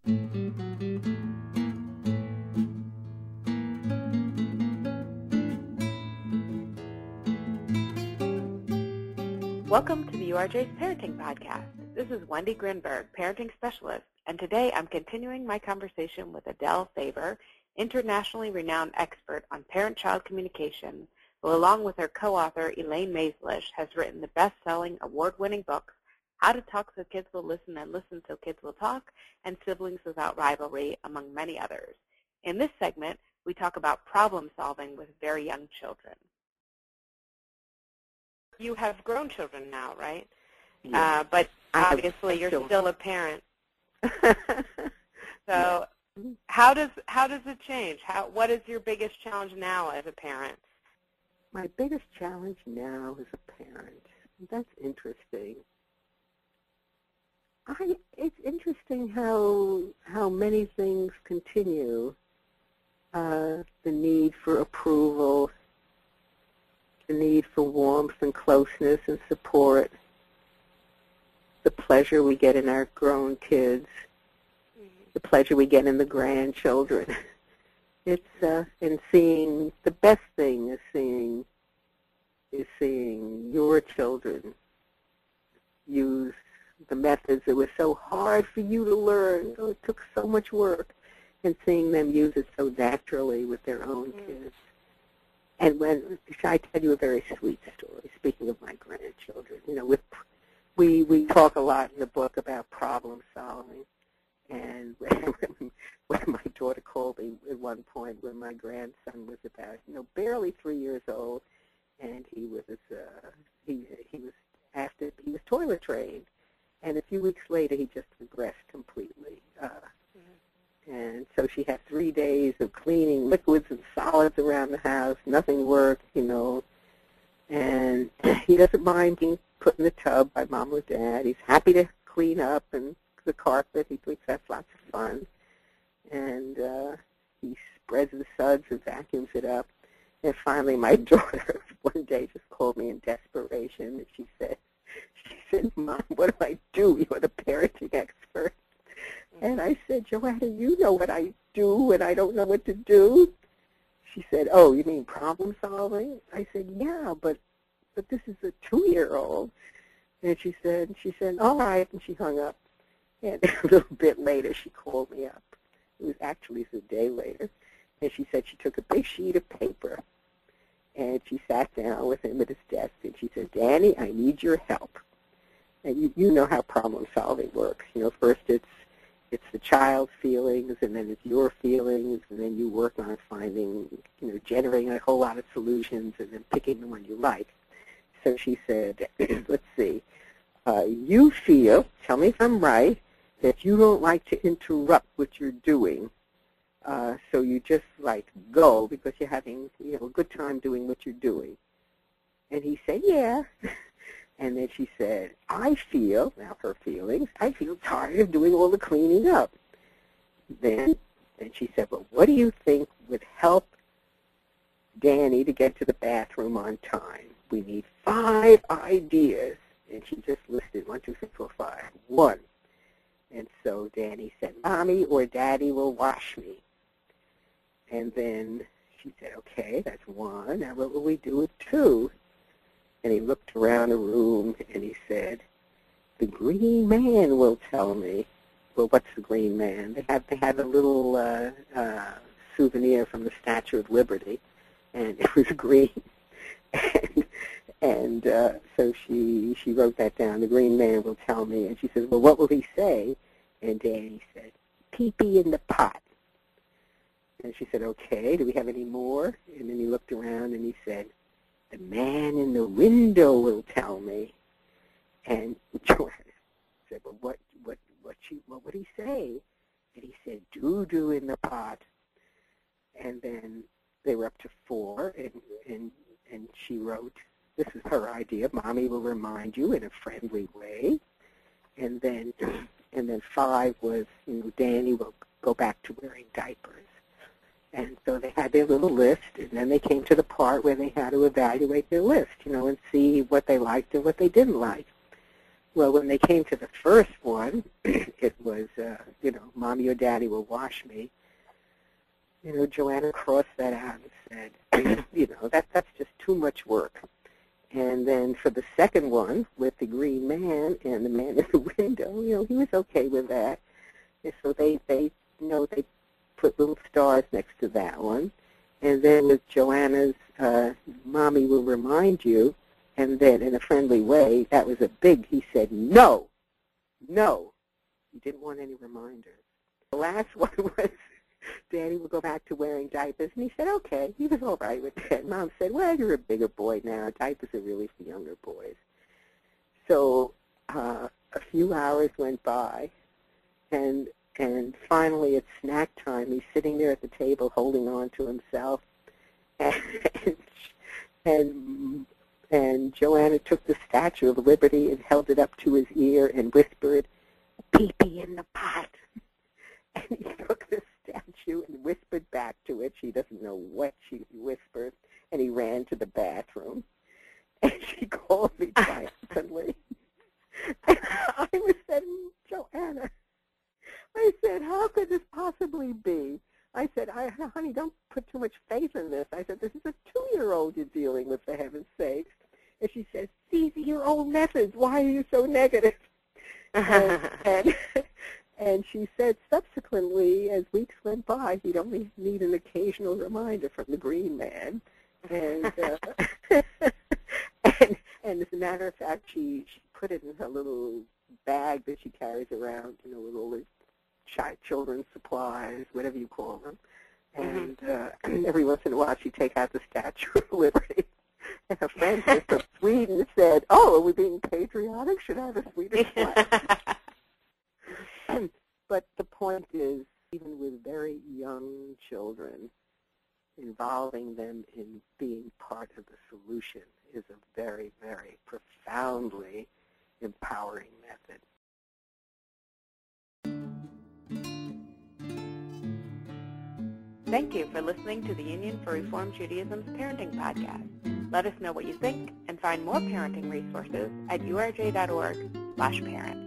Welcome to the URJ's Parenting Podcast. This is Wendy Grinberg, Parenting Specialist, and today I'm continuing my conversation with Adele Thaver, internationally renowned expert on parent-child communication, who along with her co-author Elaine Maislish has written the best-selling, award-winning books, How to Talk So Kids Will Listen and Listen So Kids Will Talk, and Siblings Without Rivalry, among many others. In this segment, we talk about problem solving with very young children. You have grown children now, right? Yes. But obviously you're still a parent. So how does it change? What is your biggest challenge now as a parent? My biggest challenge now as a parent, that's interesting. It's interesting how many things continue. The need for approval, the need for warmth and closeness and support, the pleasure we get in our grown kids, the pleasure we get in the grandchildren. It's in seeing, the best thing is seeing your children use the methods that were so hard for you to learn. So it took so much work, and seeing them use it so naturally with their own kids. And shall I tell you a very sweet story, speaking of my grandchildren? You know, we talk a lot in the book about problem solving. And when my daughter called me at one point when my grandson was about, barely 3 years old, and he was toilet trained. And a few weeks later, he just regressed completely. And so she had 3 days of cleaning liquids and solids around the house. Nothing worked, And he doesn't mind being put in the tub by mom or dad. He's happy to clean up and the carpet. He thinks that's lots of fun. And he spreads the suds and vacuums it up. And finally, my daughter one day just called me in desperation. And she said, Mom, what do I do? You're the parenting expert. And I said, Joanna, you know what I do, and I don't know what to do. She said, oh, you mean problem solving? I said, yeah, but this is a 2-year-old. And she said, all right, and she hung up. And a little bit later, she called me up. It was actually a day later. And she said she took a big sheet of paper, and she sat down with him at his desk, and she said, Danny, I need your help. And you know how problem solving works. First it's the child's feelings, and then it's your feelings, and then you work on finding, generating a whole lot of solutions, and then picking the one you like. So she said, let's see, you feel, tell me if I'm right, that you don't like to interrupt what you're doing, so you just go because you're having a good time doing what you're doing. And he said, yeah. And then she said, I feel, now her feelings, I feel tired of doing all the cleaning up. Then she said, well, what do you think would help Danny to get to the bathroom on time? We need 5 ideas. And she just listed 1, 2, 3, 4, 5. 1. And so Danny said, Mommy or Daddy will wash me. And then she said, okay, that's 1. Now what will we do with 2? And he looked around the room, and he said, the Green Man will tell me. Well, what's the Green Man? They had a little souvenir from the Statue of Liberty, and it was green. and so she wrote that down. The Green Man will tell me. And she says, well, what will he say? And Danny said, pee-pee in the pot. And she said, okay, do we have any more? And then he looked around, and he said, the man in the window will tell me. And Joanna said, well, what would he say? And he said, doo-doo in the pot. And then they were up to 4, and she wrote, this is her idea, Mommy will remind you in a friendly way. And then 5 was, Danny will go back to wearing diapers. And so they had their little list, and then they came to the part where they had to evaluate their list, and see what they liked and what they didn't like. Well, when they came to the first one, it was, Mommy or Daddy will wash me. Joanna crossed that out and said, that's just too much work. And then for the second one with the green man and the man in the window, he was okay with that. And so they put little stars next to that one. And then with Joanna's Mommy will remind you, and then in a friendly way, that was he said, no. He didn't want any reminders. The last one was Daddy will go back to wearing diapers, and he said, okay. He was all right with that. Mom said, well, you're a bigger boy now. Diapers are really for younger boys. So a few hours went by, and finally it's snack time. He's sitting there at the table holding on to himself, and Joanna took the Statue of Liberty and held it up to his ear and whispered, pee-pee in the pot. And he took the statue and whispered back to it. She doesn't know what she whispered. And he ran to the bathroom. And she called me triumphantly. And I said, Joanna, I said, how could this possibly be? I said, honey, don't put too much faith in this. I said, this is a 2-year-old you're dealing with, for heaven's sakes. And she said, these are your old methods. Why are you so negative? And she said subsequently, as weeks went by, he'd only need an occasional reminder from the green man. And and as a matter of fact, she put it in her little bag that she carries around, with all the children's supplies, whatever you call them. And every once in a while she'd take out the Statue of Liberty. And her friend from Sweden said, oh, are we being patriotic? Should I have a Swedish flag? But the point is, even with very young children, involving them in being part of the solution is a very, very profoundly empowering method. Thank you for listening to the Union for Reform Judaism's Parenting Podcast. Let us know what you think and find more parenting resources at urj.org/parent.